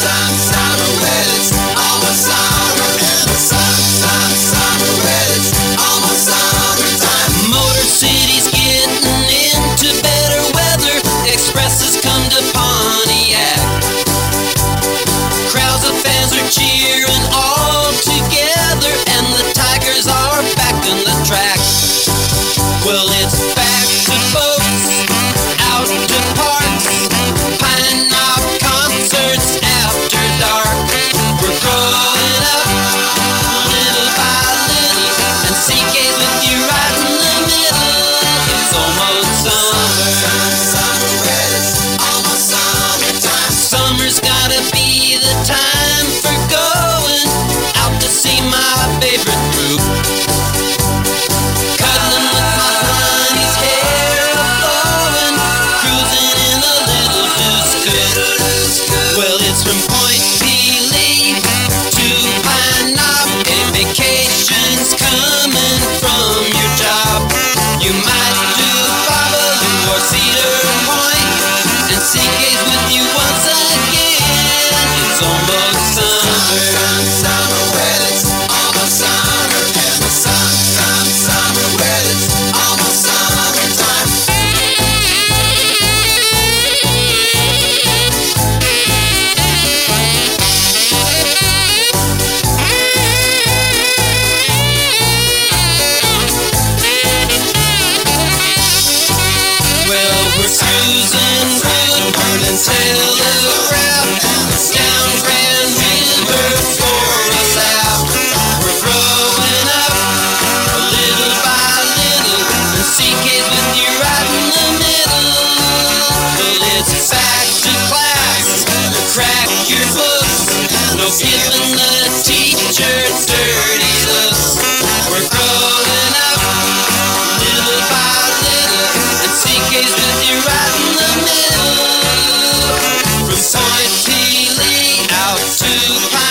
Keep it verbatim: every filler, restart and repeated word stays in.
sun, summer well, it's almost summer. And the sun, sun, summer well, it's almost summertime. Motor City's getting into better weather. Expresses come to Pontiac. Crowds of fans are cheering all together, and the Tigers are back on the track. Well, it's back to boats, out to parks, Pine Knob concerts after dark. We're growing up, little by little, and C K's with you right in the middle. It's almost summer, summer, well, it's almost summertime. Summer's gotta be the time for going out to see my favorite group. Cuddling with my honey's hair a-flowing, cruising in a little deuce coupe. Well, it's from Point Pelee to Pine Knob, and vacation's coming from your job. You might do Babalu or Cedar Point, and C K's with you once again. It's almost summer, summer, well, it's almost summer. And the sun, sun, summer, well, it's almost summertime. Well, we're cruising through Vernon Telegraph, down Grand River for a laugh. We're growing up, a little by little, and C K's with you right in the middle. Well, it's back to class, crack your books, no giving the teacher dirty looks. We're growing up, little by little, and C K's with you right in the middle. From Point Pelee out to Pine